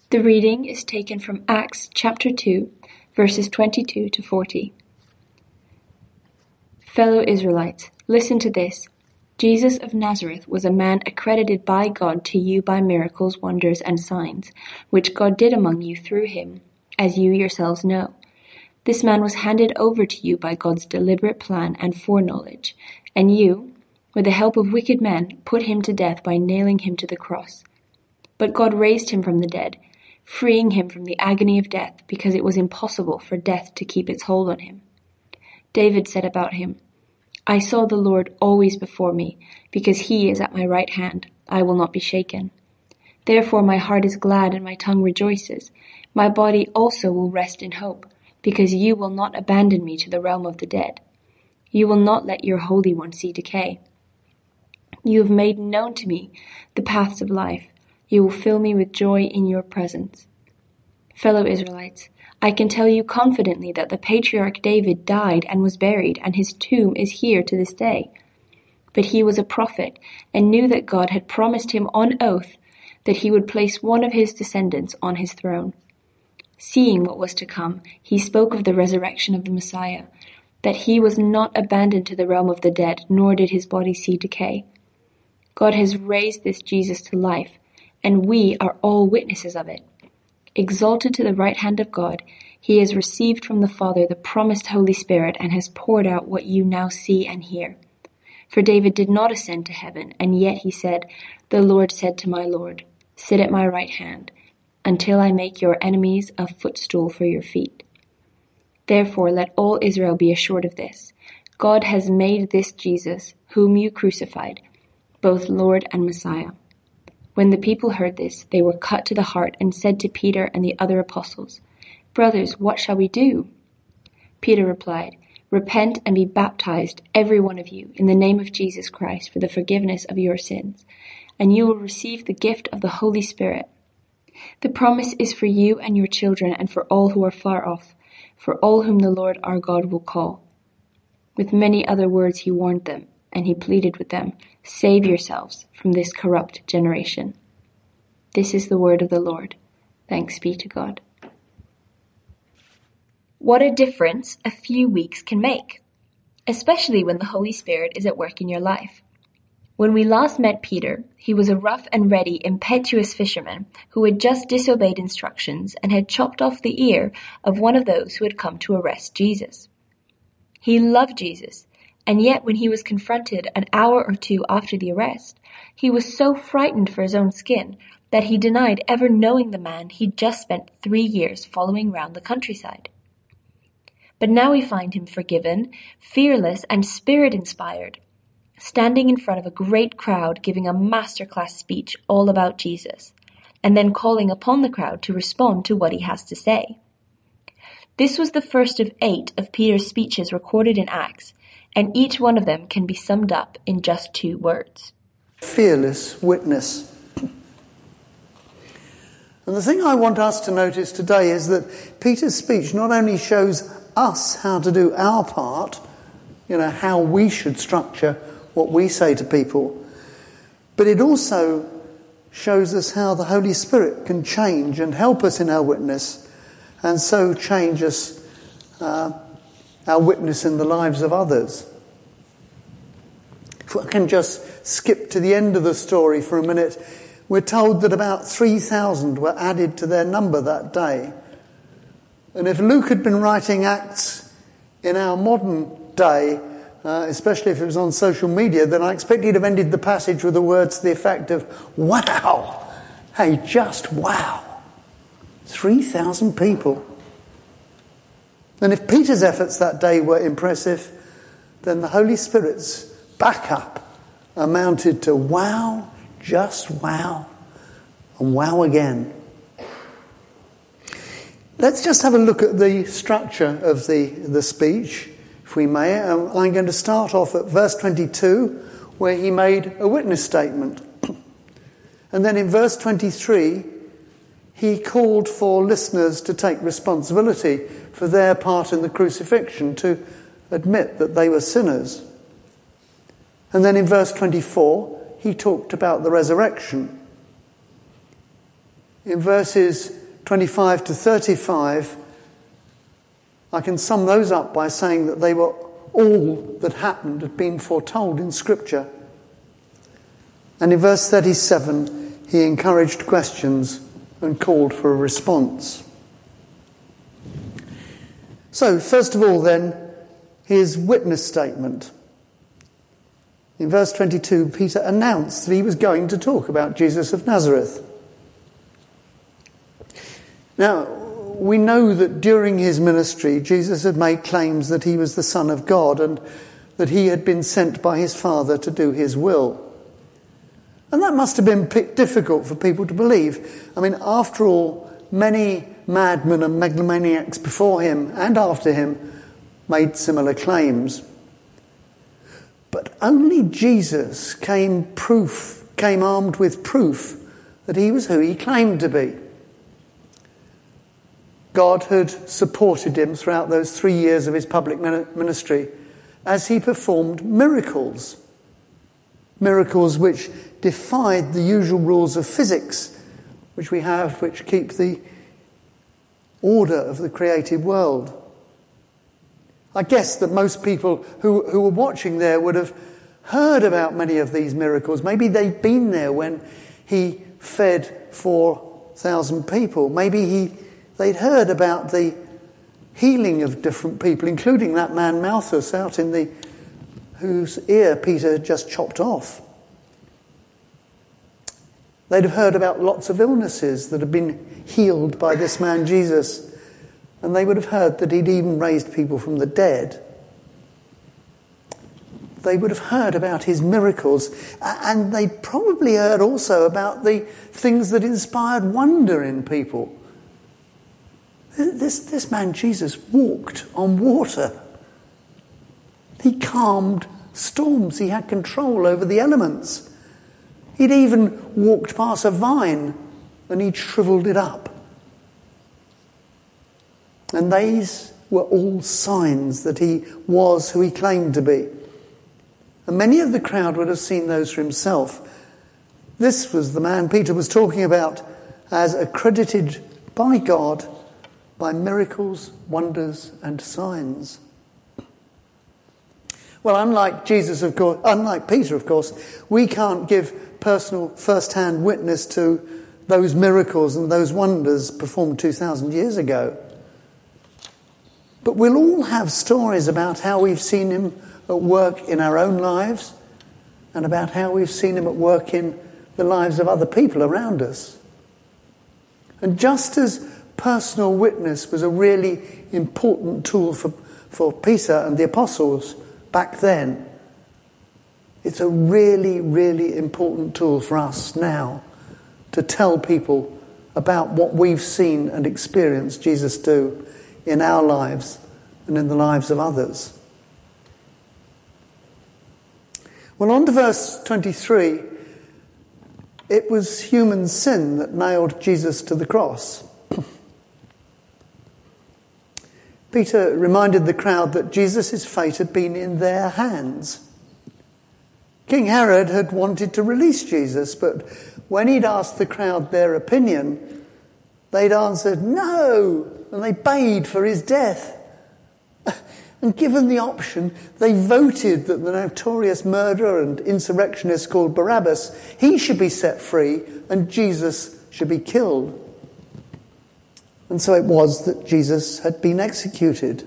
The reading is taken from Acts chapter 2, verses 22 to 40. Fellow Israelites, listen to this. Jesus of Nazareth was a man accredited by God to you by miracles, wonders, and signs, which God did among you through him, as you yourselves know. This man was handed over to you by God's deliberate plan and foreknowledge, and you, with the help of wicked men, put him to death by nailing him to the cross. But God raised him from the dead, freeing him from the agony of death, because it was impossible for death to keep its hold on him. David said about him, I saw the Lord always before me, because he is at my right hand, I will not be shaken. Therefore my heart is glad and my tongue rejoices. My body also will rest in hope, because you will not abandon me to the realm of the dead. You will not let your Holy One see decay. You have made known to me the paths of life. You will fill me with joy in your presence. Fellow Israelites, I can tell you confidently that the patriarch David died and was buried, and his tomb is here to this day. But he was a prophet and knew that God had promised him on oath that he would place one of his descendants on his throne. Seeing what was to come, he spoke of the resurrection of the Messiah, that he was not abandoned to the realm of the dead, nor did his body see decay. God has raised this Jesus to life, and we are all witnesses of it. Exalted to the right hand of God, he has received from the Father the promised Holy Spirit and has poured out what you now see and hear. For David did not ascend to heaven, and yet he said, The Lord said to my Lord, Sit at my right hand, until I make your enemies a footstool for your feet. Therefore let all Israel be assured of this. God has made this Jesus, whom you crucified, both Lord and Messiah. When the people heard this, they were cut to the heart and said to Peter and the other apostles, Brothers, what shall we do? Peter replied, Repent and be baptized, every one of you, in the name of Jesus Christ for the forgiveness of your sins, and you will receive the gift of the Holy Spirit. The promise is for you and your children and for all who are far off, for all whom the Lord our God will call. With many other words he warned them, and he pleaded with them, Save yourselves from this corrupt generation. This is the word of the Lord. Thanks be to God. What a difference a few weeks can make, especially when the Holy Spirit is at work in your life. When we last met Peter, he was a rough and ready, impetuous fisherman who had just disobeyed instructions and had chopped off the ear of one of those who had come to arrest Jesus. He loved Jesus, and yet when he was confronted an hour or two after the arrest, he was so frightened for his own skin that he denied ever knowing the man he'd just spent 3 years following round the countryside. But now we find him forgiven, fearless, and spirit-inspired, standing in front of a great crowd giving a masterclass speech all about Jesus, and then calling upon the crowd to respond to what he has to say. This was the first of 8 of Peter's speeches recorded in Acts, and each one of them can be summed up in just 2 words. Fearless witness. And the thing I want us to notice today is that Peter's speech not only shows us how to do our part, how we should structure what we say to people, but it also shows us how the Holy Spirit can change and help us in our witness, and so change us, our witness in the lives of others. If I can just skip to the end of the story for a minute, we're told that about 3,000 were added to their number that day. And if Luke had been writing Acts in our modern day, especially if it was on social media, then I expect he'd have ended the passage with the words to the effect of, wow! Hey, just wow! 3,000 people. And if Peter's efforts that day were impressive, then the Holy Spirit's backup amounted to wow, just wow, and wow again. Let's just have a look at the structure of the speech, if we may. I'm going to start off at verse 22, where he made a witness statement. And then in verse 23, he called for listeners to take responsibility for their part in the crucifixion, to admit that they were sinners. And then in verse 24, he talked about the resurrection. In verses 25 to 35, I can sum those up by saying that they were all that happened had been foretold in Scripture. And in verse 37, he encouraged questions and called for a response. So, first of all then, his witness statement. In verse 22, Peter announced that he was going to talk about Jesus of Nazareth. Now, we know that during his ministry, Jesus had made claims that he was the Son of God and that he had been sent by his Father to do his will. And that must have been difficult for people to believe. I mean, after all, many madmen and megalomaniacs before him and after him made similar claims. But only Jesus came armed with proof that he was who he claimed to be. God had supported him throughout those 3 years of his public ministry as he performed miracles. Miracles which defied the usual rules of physics which we have, which keep the order of the created world. I guess that most people who were watching there would have heard about many of these miracles. Maybe they'd been there when he fed 4,000 people. Maybe they'd heard about the healing of different people, including that man Malthus whose ear Peter had just chopped off. They'd have heard about lots of illnesses that had been healed by this man Jesus, and they would have heard that he'd even raised people from the dead. They would have heard about his miracles, and they'd probably heard also about the things that inspired wonder in people. This man Jesus walked on water. He calmed storms. He had control over the elements. He'd even walked past a vine and he'd shriveled it up. And these were all signs that he was who he claimed to be. And many of the crowd would have seen those for himself. This was the man Peter was talking about as accredited by God by miracles, wonders, and signs. Well, unlike Peter, of course, we can't give personal first-hand witness to those miracles and those wonders performed 2,000 years ago. But we'll all have stories about how we've seen him at work in our own lives and about how we've seen him at work in the lives of other people around us. And just as personal witness was a really important tool for Peter and the apostles back then, it's a really, really important tool for us now to tell people about what we've seen and experienced Jesus do in our lives and in the lives of others. Well, on to verse 23. It was human sin that nailed Jesus to the cross. Peter reminded the crowd that Jesus' fate had been in their hands. King Herod had wanted to release Jesus, but when he'd asked the crowd their opinion, they'd answered no, and they bayed for his death. And given the option, they voted that the notorious murderer and insurrectionist called Barabbas, he should be set free and Jesus should be killed. And so it was that Jesus had been executed.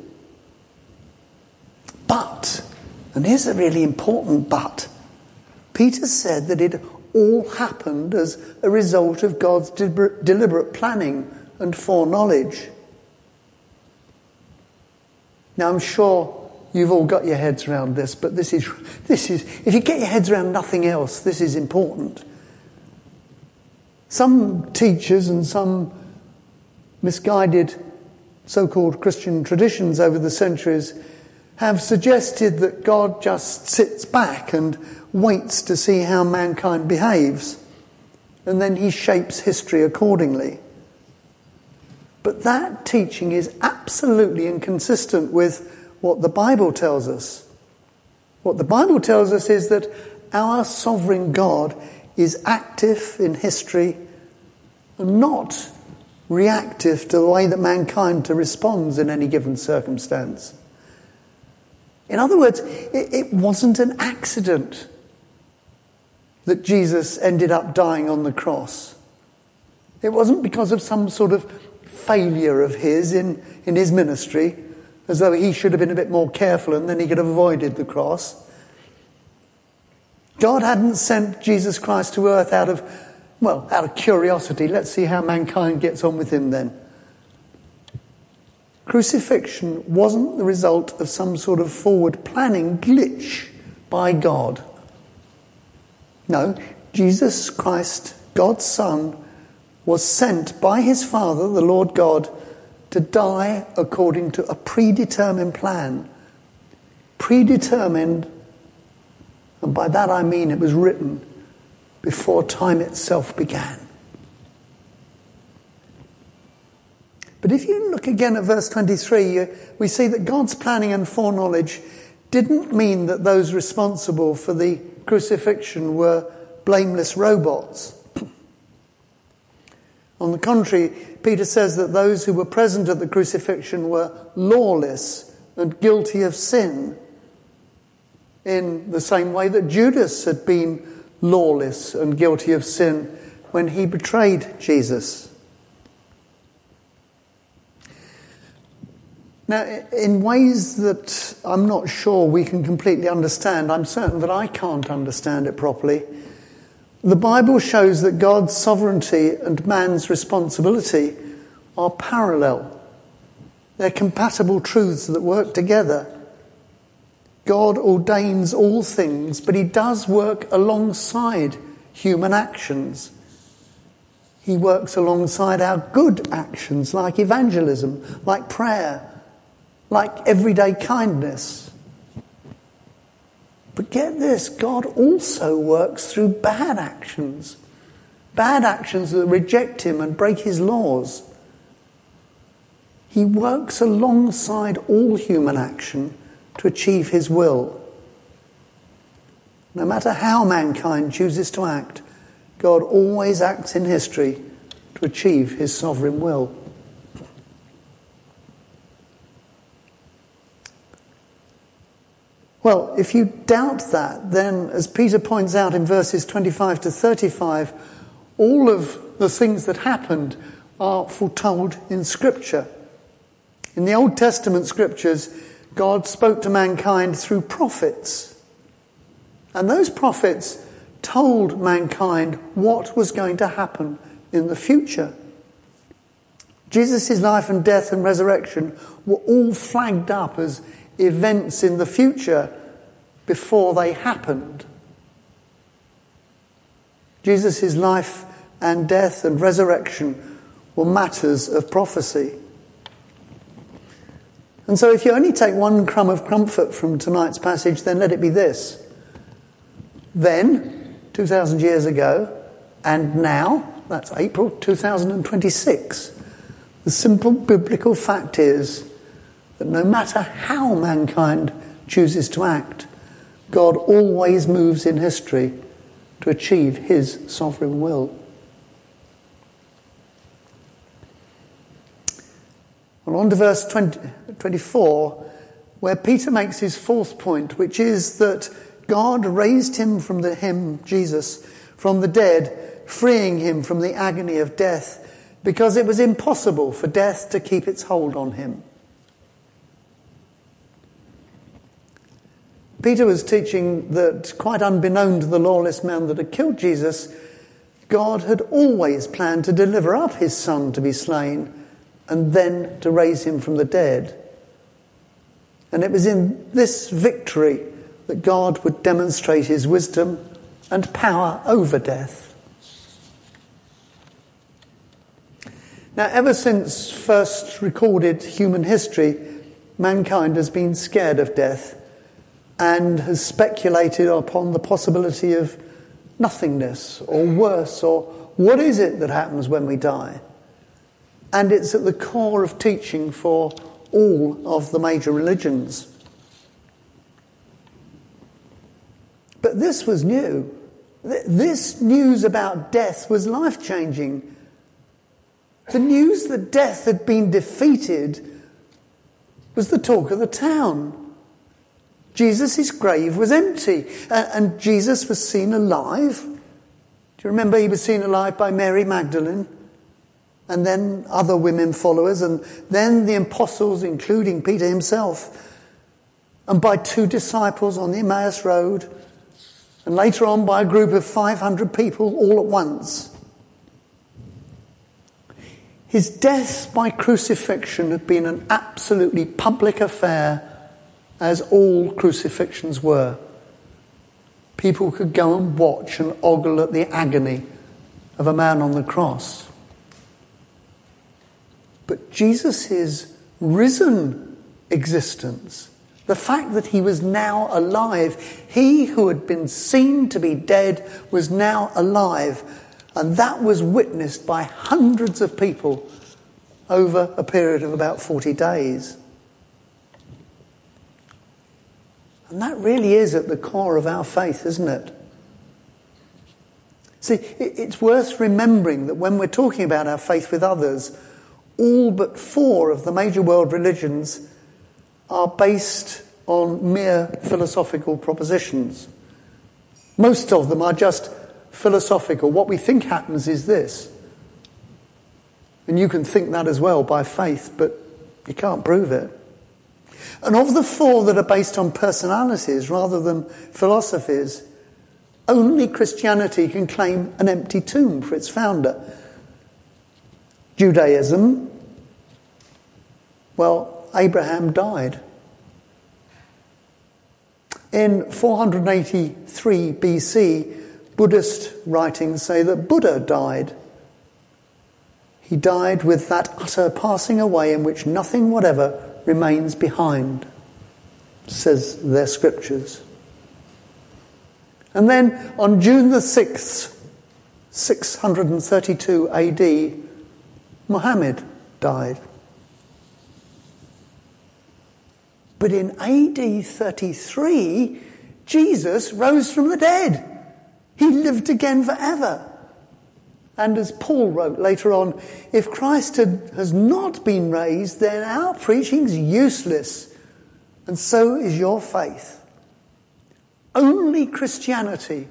But, and here's a really important but, Peter said that it all happened as a result of God's deliberate planning and foreknowledge. Now, I'm sure you've all got your heads around this, but this is, if you get your heads around nothing else, this is important. Some teachers and some misguided so-called Christian traditions over the centuries have suggested that God just sits back and waits to see how mankind behaves, and then he shapes history accordingly. But that teaching is absolutely inconsistent with what the Bible tells us. What the Bible tells us is that our sovereign God is active in history and not reactive to the way that mankind responds in any given circumstance. In other words, it wasn't an accident that Jesus ended up dying on the cross. It wasn't because of some sort of failure of his in his ministry, as though he should have been a bit more careful and then he could have avoided the cross. God hadn't sent Jesus Christ to earth out of curiosity. Let's see how mankind gets on with him then. Crucifixion wasn't the result of some sort of forward planning glitch by God. No, Jesus Christ, God's Son, was sent by his Father, the Lord God, to die according to a predetermined plan. Predetermined, and by that I mean it was written before time itself began. But if you look again at verse 23, we see that God's planning and foreknowledge didn't mean that those responsible for the crucifixion were blameless robots. On the contrary, Peter says that those who were present at the crucifixion were lawless and guilty of sin, in the same way that Judas had been lawless and guilty of sin when he betrayed Jesus. Now, in ways that I'm not sure we can completely understand, I'm certain that I can't understand it properly, the Bible shows that God's sovereignty and man's responsibility are parallel. They're compatible truths that work together. God ordains all things, but he does work alongside human actions. He works alongside our good actions, like evangelism, like prayer, like everyday kindness. But get this, God also works through bad actions that reject him and break his laws. He works alongside all human action to achieve his will. No matter how mankind chooses to act, God always acts in history to achieve his sovereign will. Well, if you doubt that, then as Peter points out in verses 25 to 35, all of the things that happened are foretold in Scripture. In the Old Testament Scriptures, God spoke to mankind through prophets. And those prophets told mankind what was going to happen in the future. Jesus' life and death and resurrection were all flagged up as events in the future before they happened. Jesus' life and death and resurrection were matters of prophecy. And so if you only take one crumb of comfort from tonight's passage, then let it be this. Then, 2,000 years ago, and now, that's April 2026, the simple biblical fact is that no matter how mankind chooses to act, God always moves in history to achieve his sovereign will. Well, on to verse 24, where Peter makes his fourth point, which is that God raised him, Jesus, from the dead, freeing him from the agony of death, because it was impossible for death to keep its hold on him. Peter was teaching that, quite unbeknown to the lawless man that had killed Jesus, God had always planned to deliver up his son to be slain and then to raise him from the dead. And it was in this victory that God would demonstrate his wisdom and power over death. Now, ever since first recorded human history, mankind has been scared of death and has speculated upon the possibility of nothingness, or worse, or what is it that happens when we die? And it's at the core of teaching for all of the major religions. But this was new. This news about death was life-changing. The news that death had been defeated was the talk of the town. Jesus' grave was empty, and Jesus was seen alive. Do you remember he was seen alive by Mary Magdalene? And then other women followers, and then the apostles, including Peter himself, and by 2 disciples on the Emmaus Road, and later on by a group of 500 people all at once. His death by crucifixion had been an absolutely public affair, as all crucifixions were. People could go and watch and ogle at the agony of a man on the cross. But Jesus' risen existence, the fact that he was now alive, he who had been seen to be dead was now alive, and that was witnessed by hundreds of people over a period of about 40 days. And that really is at the core of our faith, isn't it? See, it's worth remembering that when we're talking about our faith with others, all but 4 of the major world religions are based on mere philosophical propositions. Most of them are just philosophical. What we think happens is this. And you can think that as well by faith, but you can't prove it. And of the 4 that are based on personalities rather than philosophies, only Christianity can claim an empty tomb for its founder. Judaism, well, Abraham died. In 483 BC, Buddhist writings say that Buddha died. He died with that utter passing away in which nothing whatever remains behind, says their scriptures. And then on June the 6th, 632 AD, Muhammad died. But in AD 33, Jesus rose from the dead. He lived again forever. And as Paul wrote later on, if Christ has not been raised, then our preaching's useless, and so is your faith. Only Christianity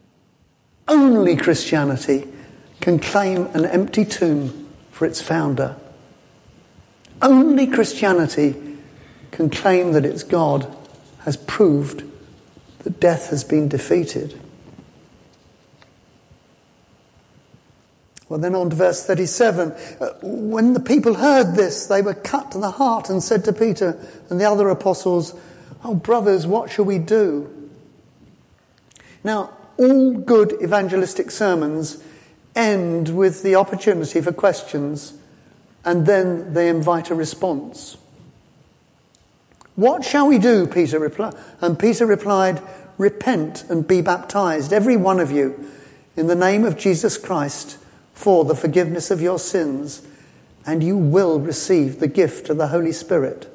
can claim an empty tomb for its founder. Only Christianity can claim that its God has proved that death has been defeated. Well, then on to verse 37. When the people heard this, they were cut to the heart and said to Peter and the other apostles, "Oh, brothers, what shall we do?" Now, all good evangelistic sermons end with the opportunity for questions, and then they invite a response. "What shall we do?" Peter replied. And Peter replied, "Repent and be baptized, every one of you, in the name of Jesus Christ, for the forgiveness of your sins, and you will receive the gift of the Holy Spirit."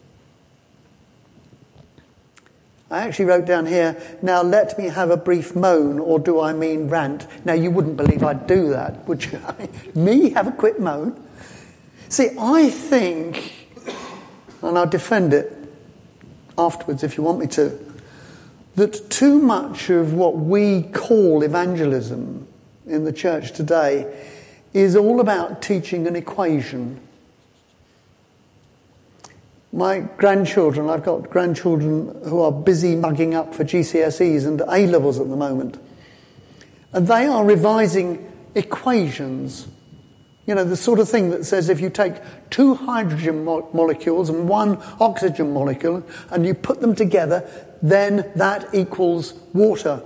I actually wrote down here, "Now let me have a brief moan, or do I mean rant?" Now you wouldn't believe I'd do that, would you? Me have a quick moan? See, I think, and I'll defend it afterwards if you want me to, that too much of what we call evangelism in the church today is all about teaching an equation. My grandchildren, I've got grandchildren who are busy mugging up for GCSEs and A-levels at the moment. And they are revising equations. You know, the sort of thing that says if you take 2 hydrogen molecules and 1 oxygen molecule and you put them together, then that equals water.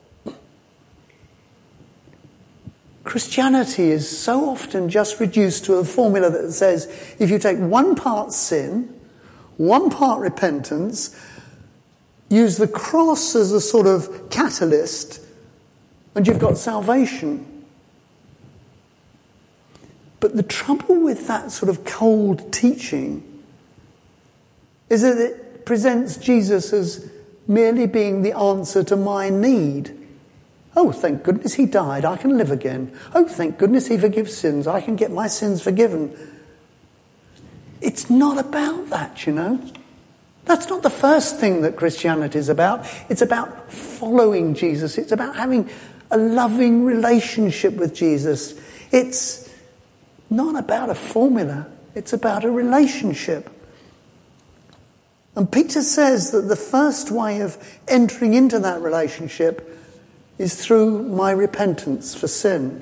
Christianity is so often just reduced to a formula that says if you take 1 part sin, 1 part repentance, use the cross as a sort of catalyst, and you've got salvation. But the trouble with that sort of cold teaching is that it presents Jesus as merely being the answer to my need. Oh, thank goodness he died, I can live again. Oh, thank goodness he forgives sins, I can get my sins forgiven. It's not about that, you know. That's not the first thing that Christianity is about. It's about following Jesus. It's about having a loving relationship with Jesus. It's not about a formula. It's about a relationship. And Peter says that the first way of entering into that relationship is through my repentance for sin.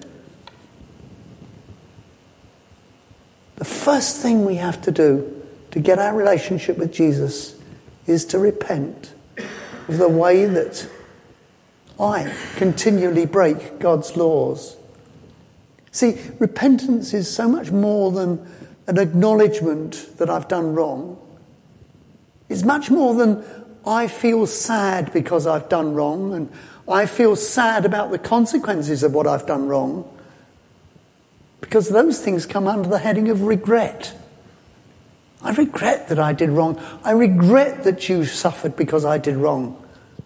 The first thing we have to do to get our relationship with Jesus is to repent of the way that I continually break God's laws. See, repentance is so much more than an acknowledgement that I've done wrong. It's much more than I feel sad because I've done wrong and I feel sad about the consequences of what I've done wrong, because those things come under the heading of regret. I regret that I did wrong. I regret that you suffered because I did wrong.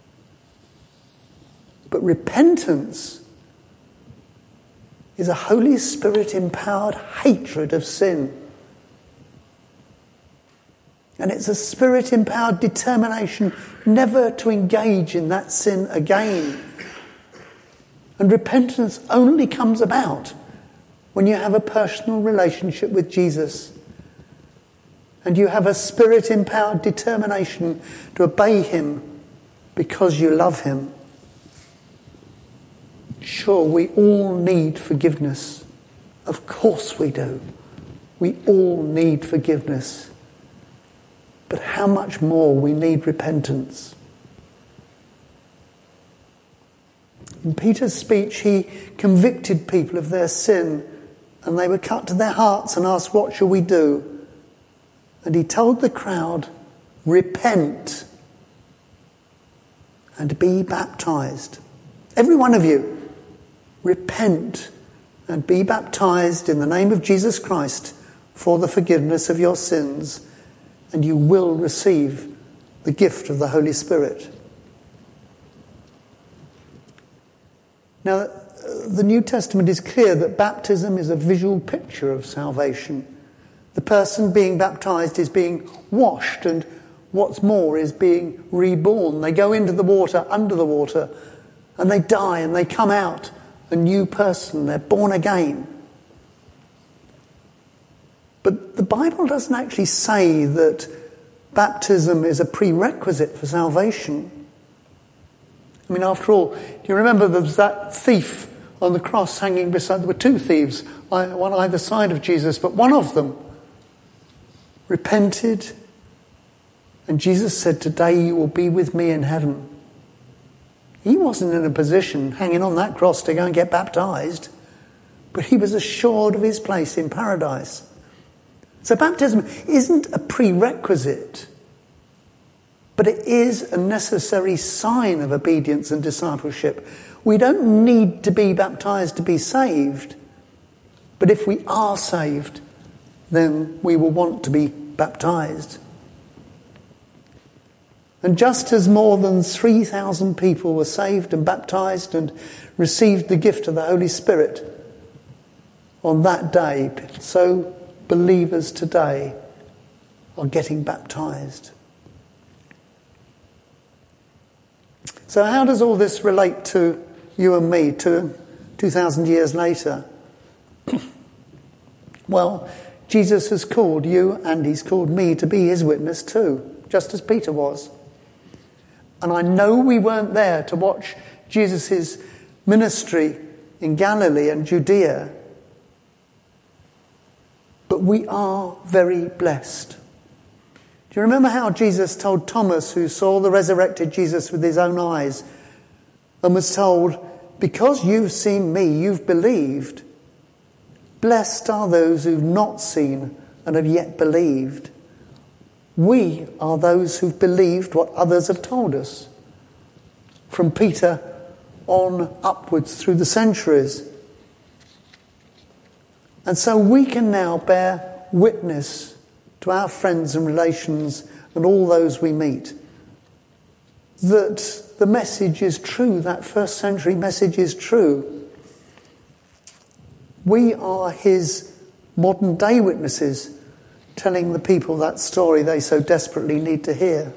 But repentance is a Holy Spirit-empowered hatred of sin. And it's a Spirit-empowered determination never to engage in that sin again. And repentance only comes about when you have a personal relationship with Jesus. And you have a Spirit-empowered determination to obey him because you love him. Sure, we all need forgiveness. Of course we do. We all need forgiveness. But how much more we need repentance. In Peter's speech, he convicted people of their sin, and they were cut to their hearts and asked, what shall we do? And he told the crowd, repent and be baptized. Every one of you, repent and be baptized in the name of Jesus Christ for the forgiveness of your sins, and you will receive the gift of the Holy Spirit. Now, the New Testament is clear that baptism is a visual picture of salvation. The person being baptized is being washed, and what's more is being reborn. They go into the water, under the water, and they die and they come out a new person. They're born again. But the Bible doesn't actually say that baptism is a prerequisite for salvation. I mean, after all, do you remember there was that thief on the cross hanging beside, there were two thieves, one either side of Jesus, but one of them repented, and Jesus said, today you will be with me in heaven. He wasn't in a position hanging on that cross to go and get baptized, but he was assured of his place in paradise. So baptism isn't a prerequisite, but it is a necessary sign of obedience and discipleship. We don't need to be baptized to be saved, but if we are saved, then we will want to be baptized. And just as more than 3,000 people were saved and baptized and received the gift of the Holy Spirit on that day, so believers today are getting baptized. So how does all this relate to you and me, to 2,000 years later? Well, Jesus has called you and he's called me to be his witness too, just as Peter was. And I know we weren't there to watch Jesus' ministry in Galilee and Judea, but we are very blessed. Do you remember how Jesus told Thomas, who saw the resurrected Jesus with his own eyes, and was told, because you've seen me, you've believed. Blessed are those who've not seen and have yet believed. We are those who've believed what others have told us. From Peter on upwards through the centuries. And so we can now bear witness to our friends and relations and all those we meet that the message is true. That first century message is true. We are his modern day witnesses, telling the people that story they so desperately need to hear.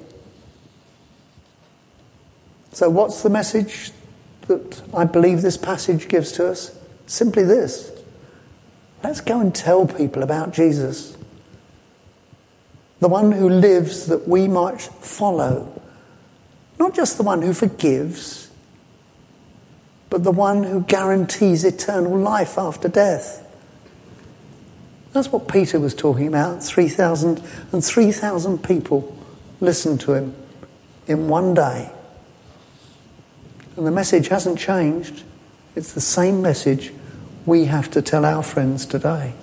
So what's the message that I believe this passage gives to us? Simply this: let's go and tell people about Jesus, the one who lives that we might follow. Not just the one who forgives, but the one who guarantees eternal life after death. That's what Peter was talking about. 3,000 people listened to him in one day. And the message hasn't changed. It's the same message we have to tell our friends today.